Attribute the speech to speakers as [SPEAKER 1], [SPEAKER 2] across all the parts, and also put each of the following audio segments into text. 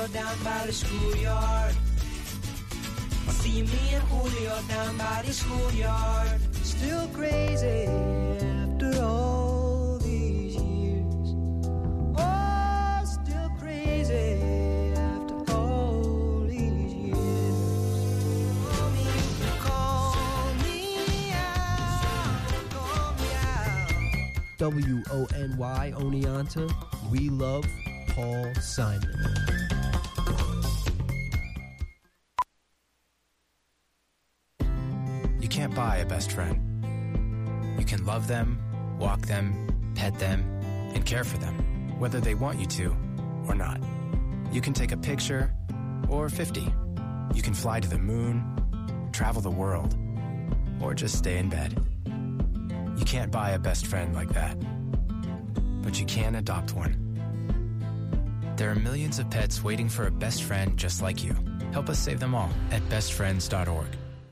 [SPEAKER 1] Julio down by the schoolyard. I see me and Julio down by the schoolyard. Still crazy after all these years. Oh, still crazy after all these years. Call me out.
[SPEAKER 2] WONY Oneonta, we love Paul Simon.
[SPEAKER 3] You can't buy a best friend. You can love them, walk them, pet them, and care for them, whether they want you to or not. You can take a picture or 50. You can fly to the moon, travel the world, or just stay in bed. You can't buy a best friend like that, but you can adopt one. There are millions of pets waiting for a best friend just like you. Help us save them all at bestfriends.org.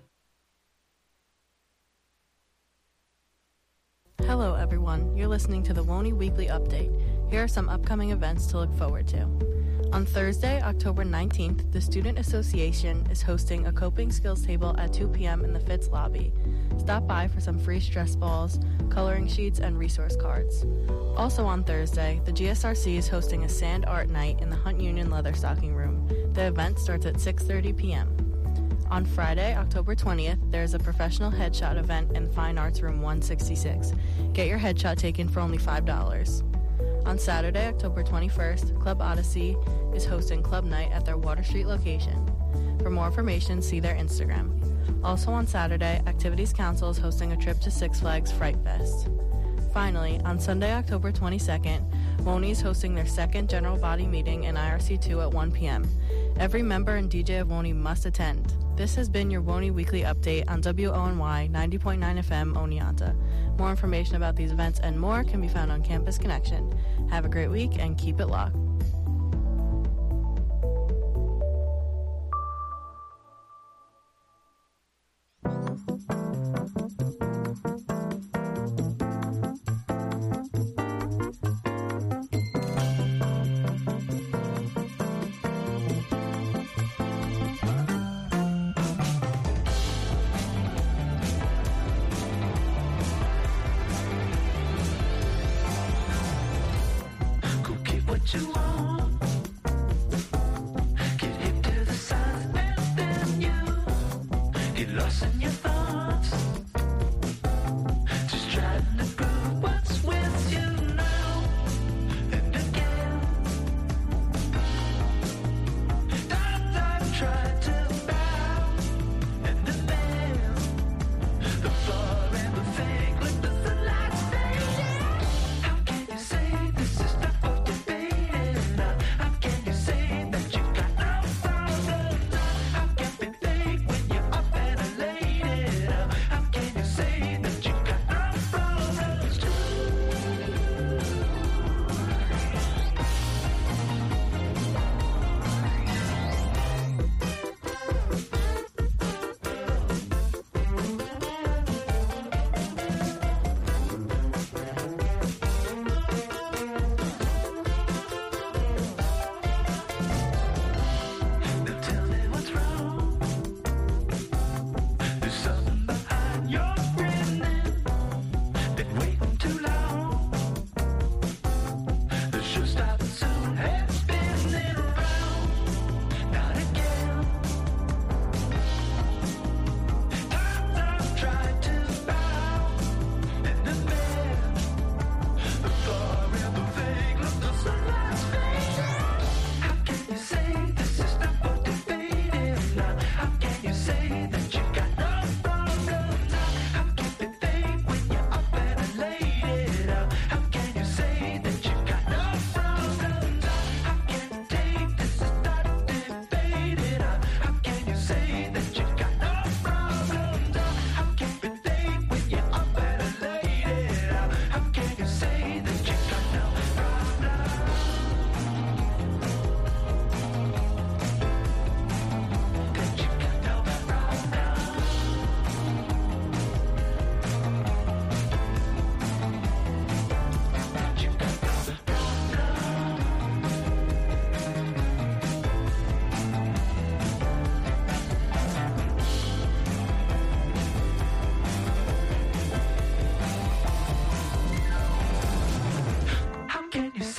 [SPEAKER 4] Hello everyone, you're listening to the WONY Weekly Update. Here are some upcoming events to look forward to. On Thursday, October 19th, the Student Association is hosting a coping skills table at 2 p.m. in the Fitz lobby. Stop by for some free stress balls, coloring sheets, and resource cards. Also on Thursday, the GSRC is hosting a sand art night in the Hunt Union Leather Stocking Room. The event starts at 6:30 p.m. On Friday, October 20th, there is a professional headshot event in Fine Arts Room 166. Get your headshot taken for only $5. On Saturday, October 21st, Club Odyssey is hosting Club Night at their Water Street location. For more information, see their Instagram. Also on Saturday, Activities Council is hosting a trip to Six Flags Fright Fest. Finally, on Sunday, October 22nd, WONY is hosting their second general body meeting in IRC2 at 1 p.m. Every member and DJ of WONY must attend. This has been your WONY Weekly Update on WONY 90.9 FM Oneonta. More information about these events and more can be found on Campus Connection. Have a great week and keep it locked.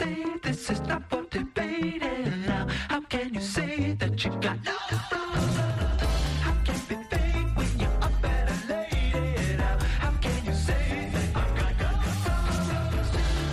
[SPEAKER 1] say this is not for debating now? How can you say that you got no thoughts? How can it be fake when you're a better lady now? How can you say that I've got no thoughts?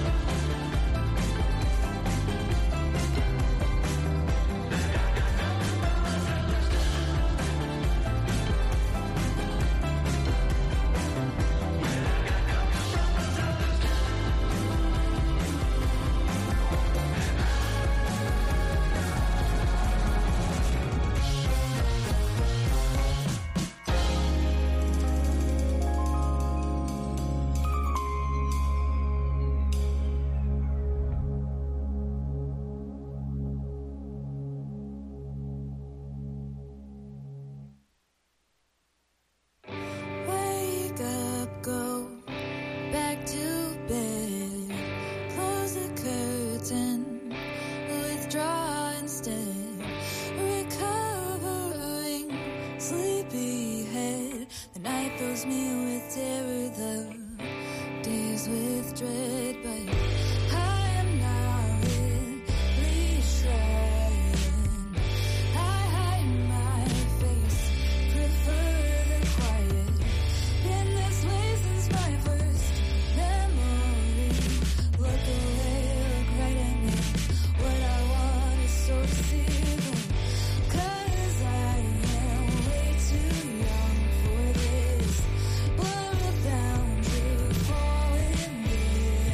[SPEAKER 5] Wake up, go back to bed. Close the curtain, withdraw instead. Recovering, sleepyhead. The night fills me with terror, the days with dread. But I am not really trying. I hide my face, prefer the quiet. Been this way since my first memory. Look away, look right at me. What I want is so deceiving. 'Cause I am way too young for this. Blur the boundary, fall in there.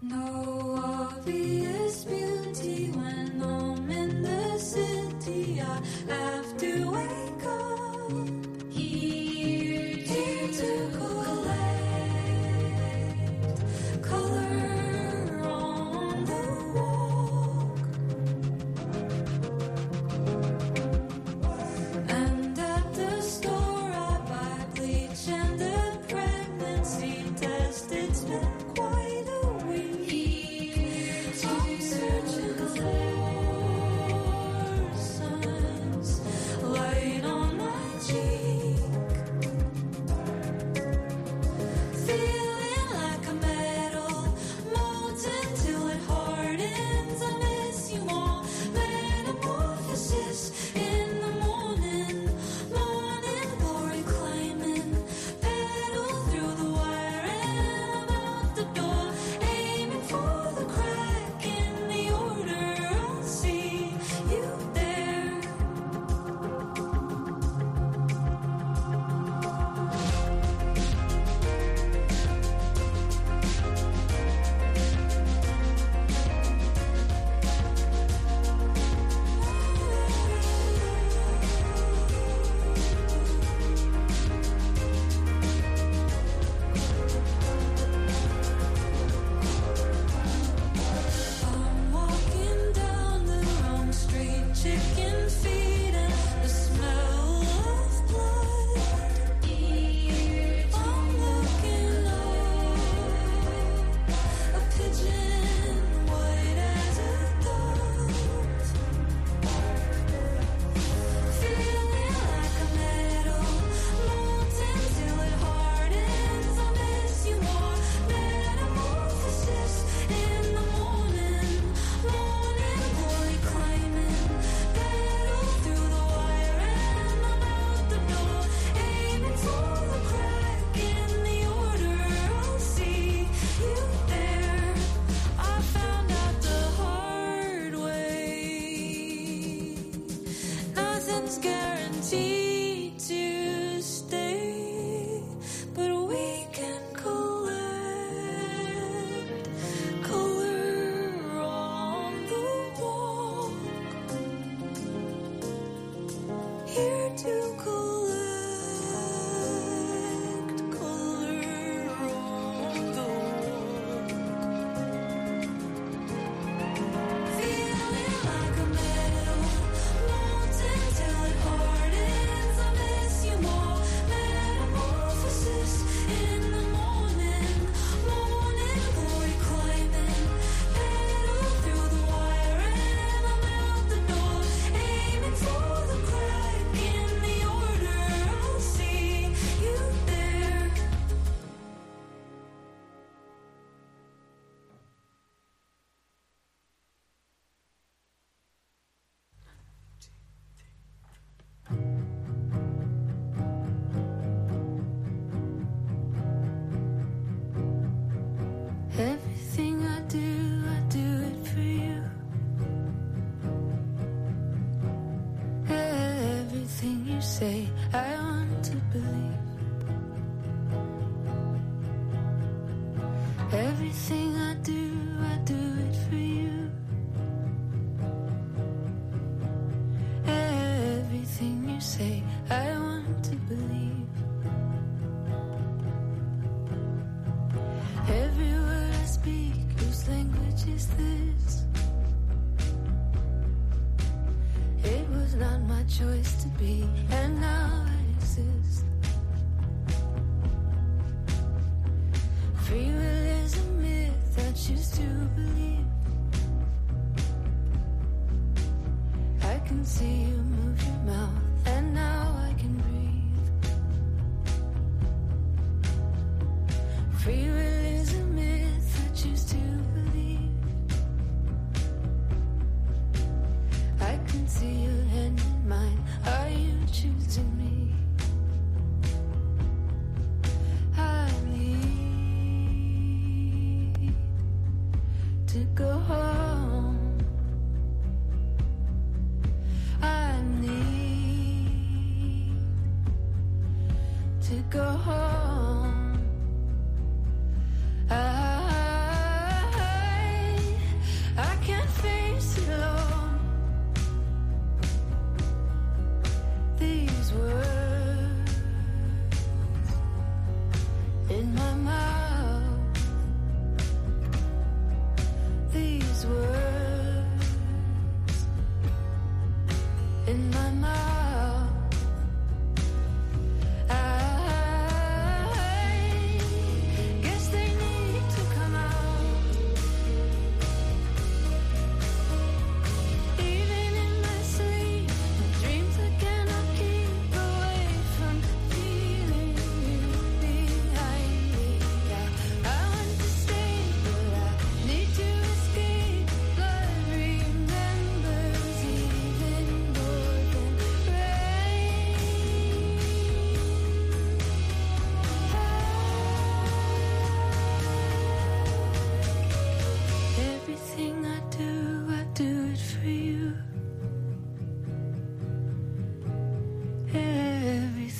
[SPEAKER 5] No obvious beauty when I'm in the city. I have to wake up here to collect color on the walk. And at the store I buy bleach and a pregnancy test. It's been quite a week. I'm searching for signs, light on my cheek. Feeling like a metal, molten till it hardens. I miss you all. Metamorphosis in the morning, morning glory climbing. Pedal through the wire and I'm out the door, aiming for the crack in the order. I'll see you there. I'm walking down the wrong street, chicken feet and the smell of blood. I'm looking up, a pigeon white as a dove. Feeling like a metal, molten till it hardens. I miss you more. Metamorphosis in the morning, morning glory climbing. Pedal through the wire and I'm out the door, aiming for the crack in the order. I'll see you there. I found out the hard way. Nothing's guaranteed to stay, but we can collect color on the wall. Here to collect color on the wall. Feeling like a metal, molten till it hardens. I miss you more. Metamorphosis in the morning, morning glory climbing. Pedal through the wire and I'm out the door, aiming for the crack in the order. I'll see you there. Everything I do it for you. Everything you say, I want to believe. Everything I do it for you. Everything you say, I want to believe. Every word I speak, whose language is this? It was not my choice to be, and now I exist. Free will is a myth I choose to believe. I can see you move your mouth, and now I can breathe. Free will is a myth I choose to believe. I can see your hand in mine. Are you choosing me? I need to go home. I need to go home. I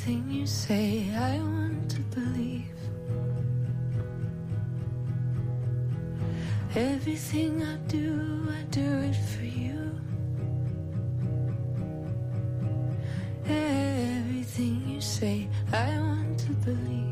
[SPEAKER 5] Everything you say, I want to believe. Everything I do it for you. Everything you say, I want to believe.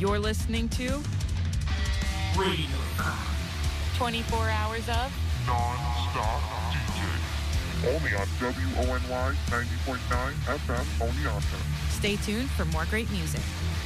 [SPEAKER 6] You're listening to
[SPEAKER 7] Radio
[SPEAKER 6] 24 hours of
[SPEAKER 7] non-stop DJ. Only on WONY 90.9 FM Oneonta.
[SPEAKER 6] Stay tuned for more great music.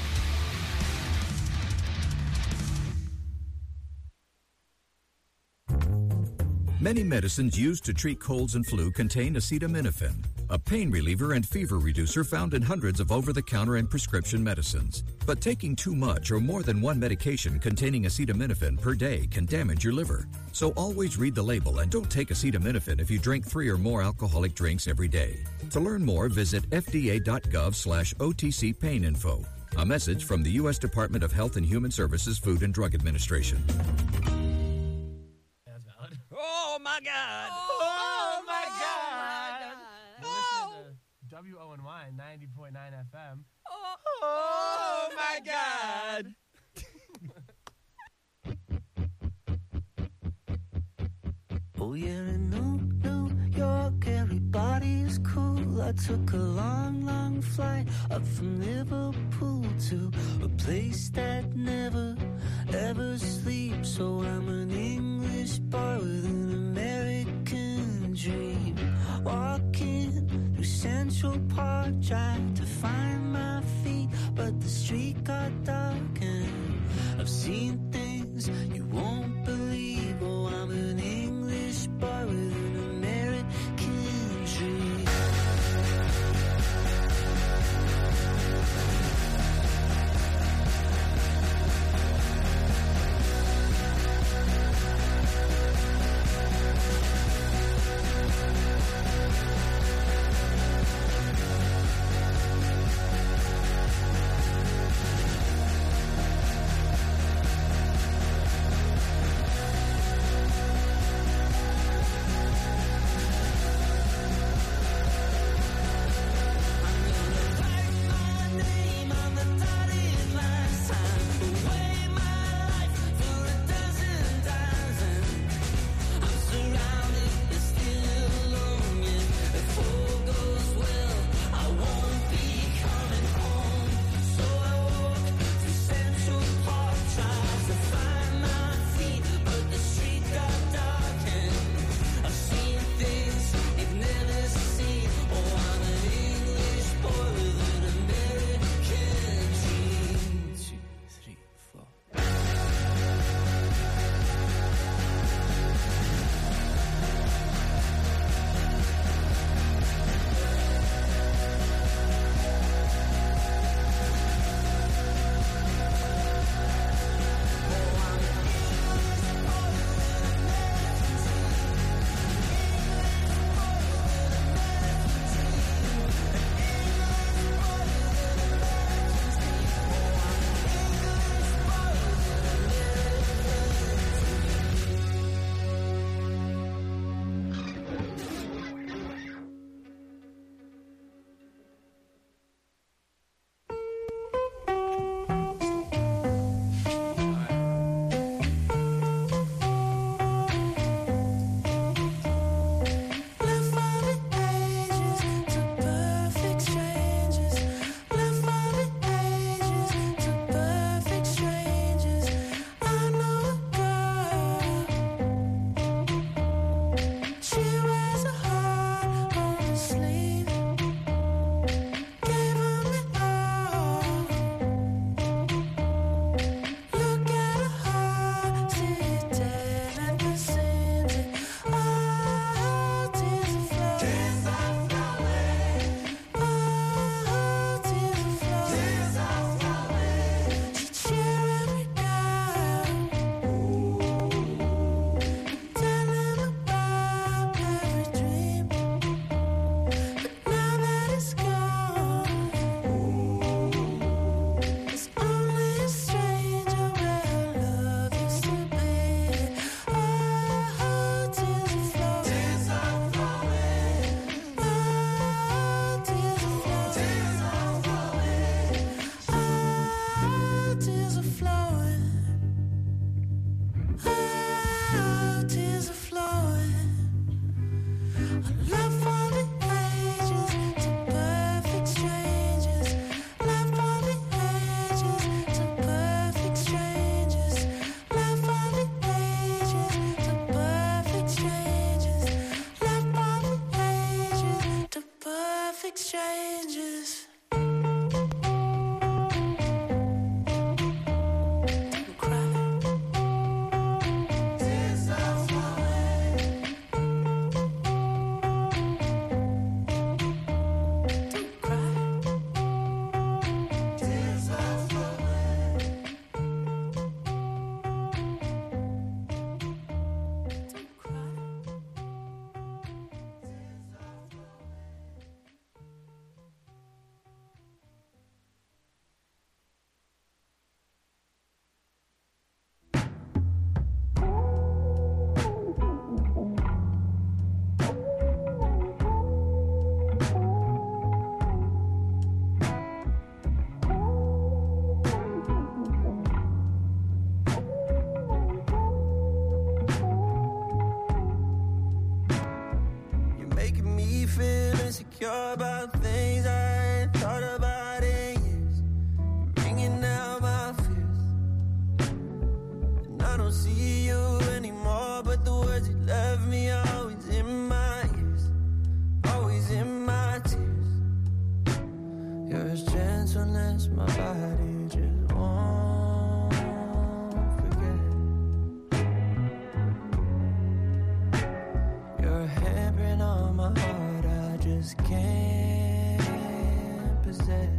[SPEAKER 8] Many medicines used to treat colds and flu contain acetaminophen, a pain reliever and fever reducer found in hundreds of over-the-counter and prescription medicines. But taking too much or more than one medication containing acetaminophen per day can damage your liver. So always read the label and don't take acetaminophen if you drink 3 or more alcoholic drinks every day. To learn more, visit fda.gov/OTC pain info. A message from the U.S. Department of Health and Human Services Food and Drug Administration.
[SPEAKER 2] Oh my God! Oh my God! Listen to WONY 90.9 FM. Oh my God!
[SPEAKER 1] Oh yeah, in New York, everybody's cool. I took a long, long flight up from Liverpool to a place that never, ever sleeps. So I'm an English boy with an American dream. Walking through Central Park, tried to find my feet, but the street got dark and I've seen things you won't believe. Oh, I'm an English boy with an American dream.
[SPEAKER 9] making me feel insecure about things I ain't thought about in years. Bringing out my fears. And I don't see you anymore, but the words you left me are always in my ears, always in my tears. You're as gentle as my body just won't forget. You're a handprint on my heart I just can't possess.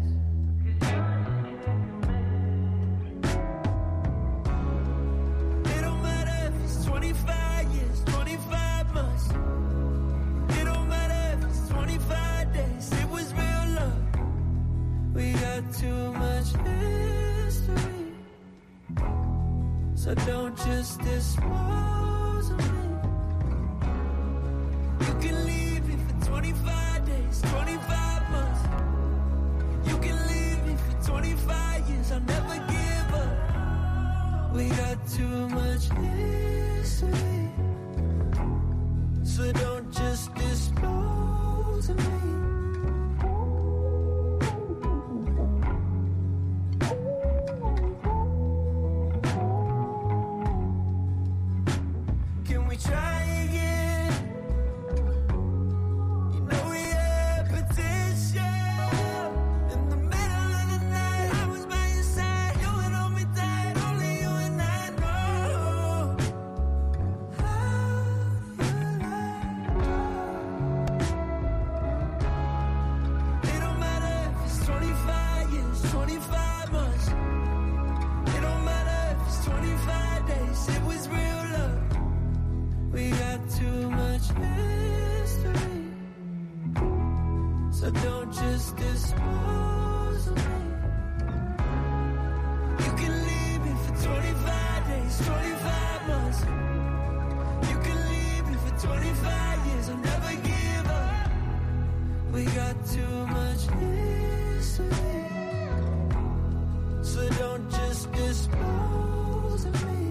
[SPEAKER 9] It don't matter if it's 25 years, 25 months. It don't matter if it's 25 days. It was real love. We got too much history, so don't just dispose of me. You can leave me for 25 days, 25 months. You can leave me for 25 years, I'll never give up. We got too much history, so don't just dispose of me. Can we try again? You know we had potential. In the middle of the night, I was by your side. You would hold me tight, only you and I know. How do you like? It don't matter if it's 25 years, 25 months. It don't matter if it's 25 days. It was real love. We got too much history, so don't just dispose of me. You can leave me for 25 days, 25 months. You can leave me for 25 years, I'll never give up. We got too much history, so don't just dispose of me.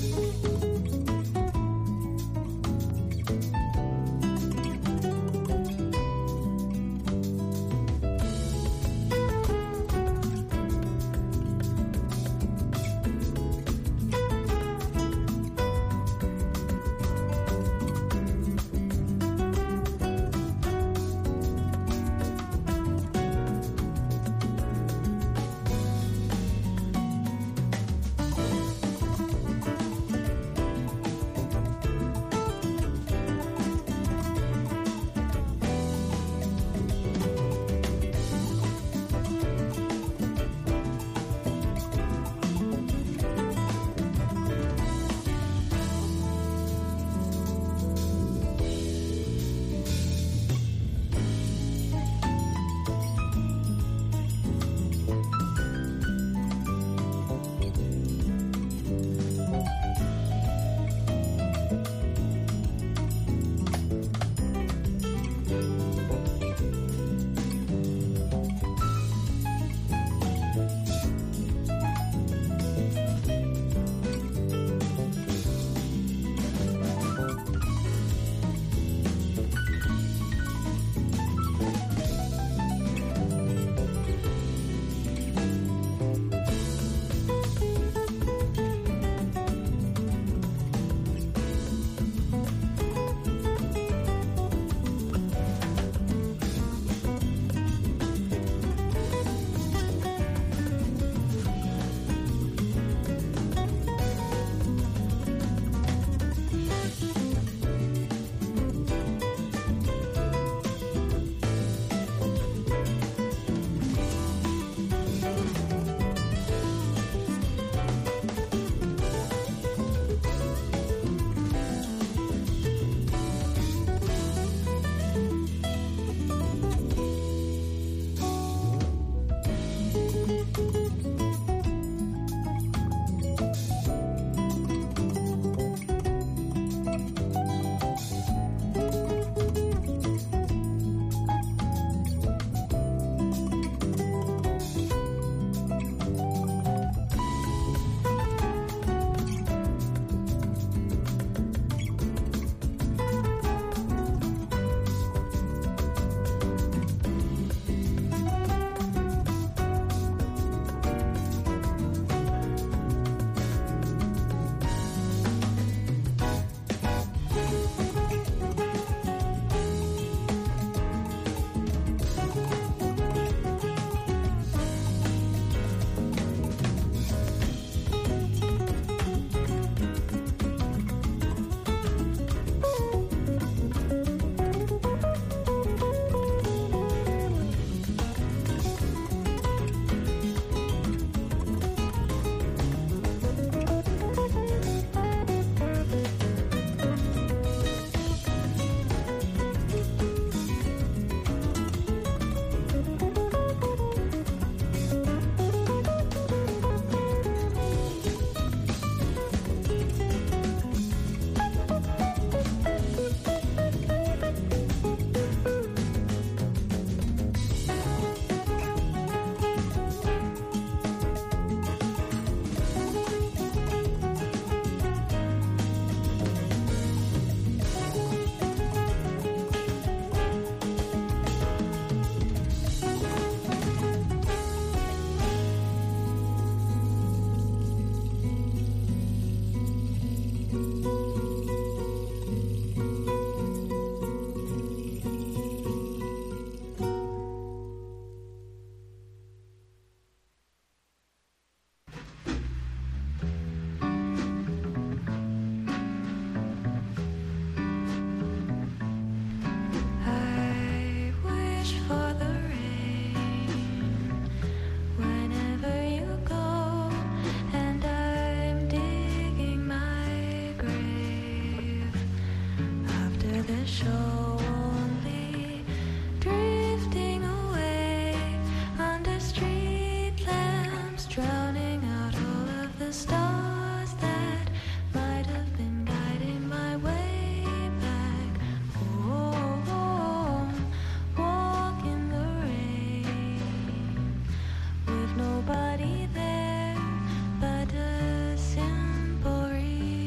[SPEAKER 5] Nobody there but a simple reason.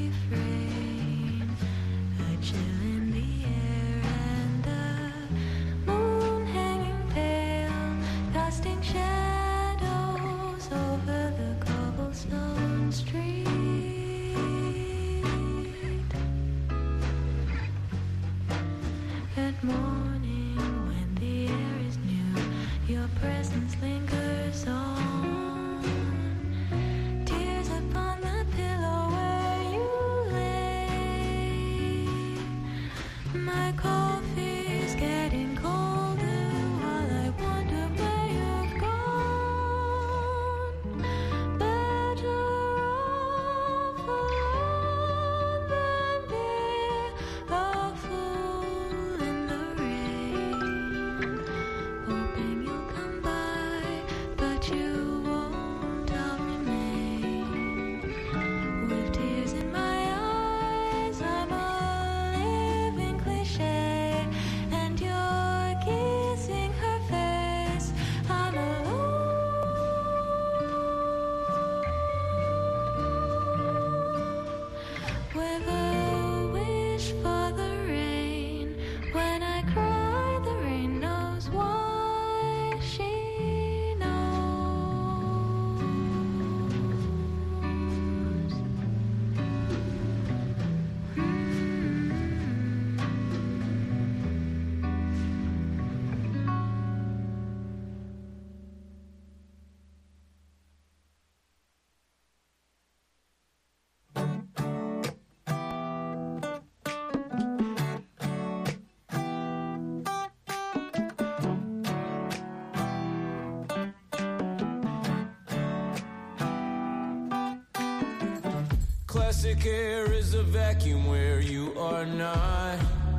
[SPEAKER 9] Classic air is a vacuum where you are not.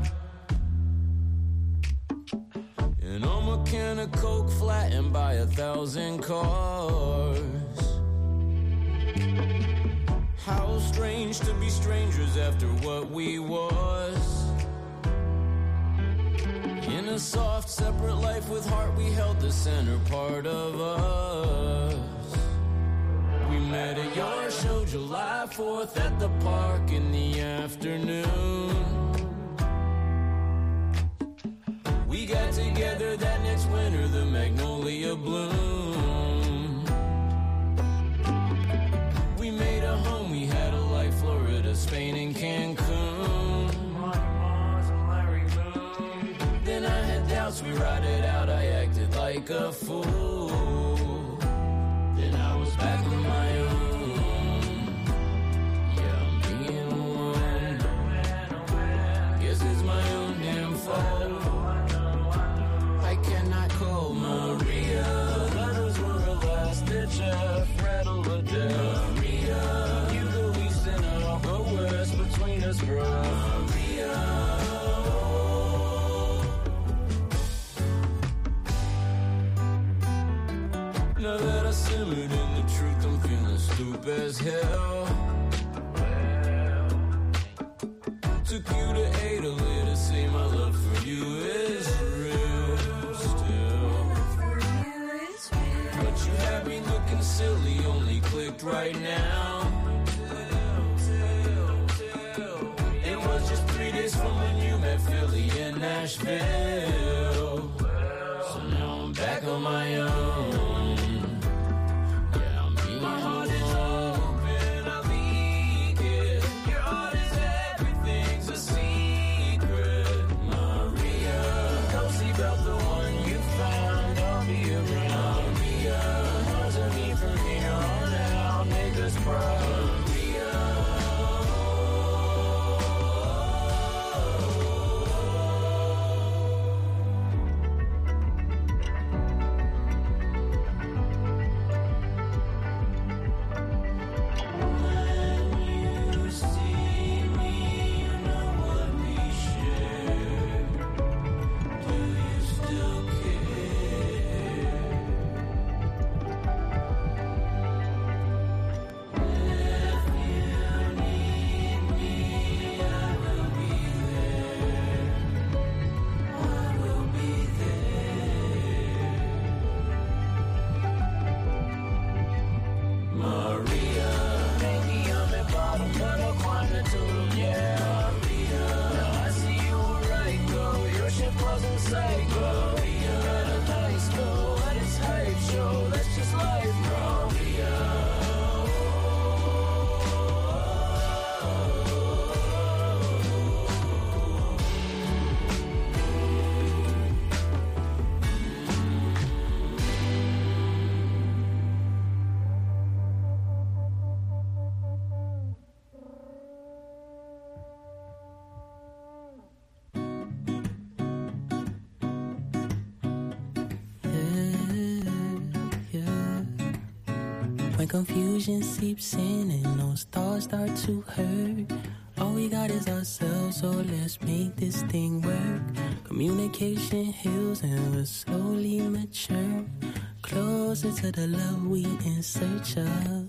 [SPEAKER 9] And I'm a can of Coke flattened by 1,000 cars. How strange to be strangers after what we was. In a soft, separate life with heart, we held the center part of us. We met at your show July 4th at the park in the afternoon. We got together that next winter, the magnolia bloom. We made a home, we had a life, Florida, Spain, and Cancun. Then I had doubts, we ride it out, I acted like a fool. Then I was back on my own. Yeah, I'm being one. Guess it's my own damn fault. I cannot call Maria. Letters were a last ditch effort, rattle a death. Maria, you the least and I'll go west between us, bro. Maria. Now that I simmered in the truth, I'm feeling stupid as hell. Took you to Italy to say my love for you is real still. But you had me looking silly, only clicked right now. It was just 3 days from when you met Philly and Nashville. So now I'm back on my own.
[SPEAKER 10] When confusion seeps in and those thoughts start to hurt, all we got is ourselves, so let's make this thing work. Communication heals and we're slowly mature, closer to the love we in search of.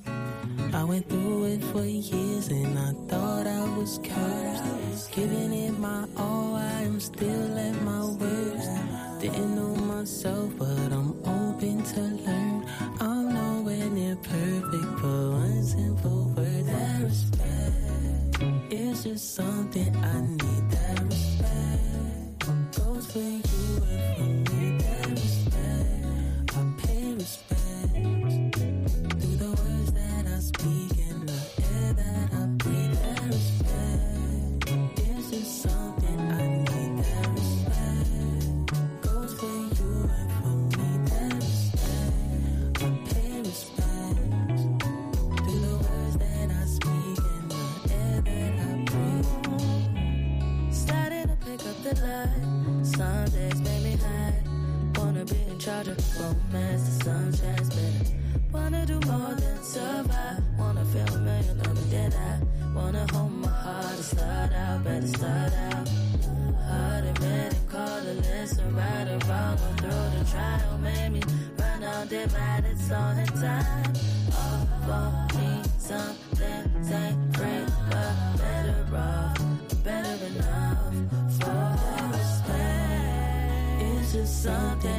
[SPEAKER 10] I went through it for years and I thought I was cursed. Giving it my all, I am still at my worst. Didn't know myself, but I'm open to learn. I'm nowhere near perfect, but one simple word, that respect. It's just something I need, that respect. Goes for you and for me, that respect. I pay respect through the words that I speak and the air that I breathe, that respect. It's just something I need, that respect. Goes for you and for me, that respect. I pay respect through the words that I speak and the air that I breathe. Started to pick up the line. Some days made me high. Wanna be in charge of romance, the sunshines better.
[SPEAKER 5] Wanna do more than survive. Wanna feel a million loving that I wanna hold my heart and start out, better start out. Hard admit and call the listen, right or wrong, go through the trial, made me run out divided, slow in time. All for me, something ain't free, but better off, better enough for respect. It's just something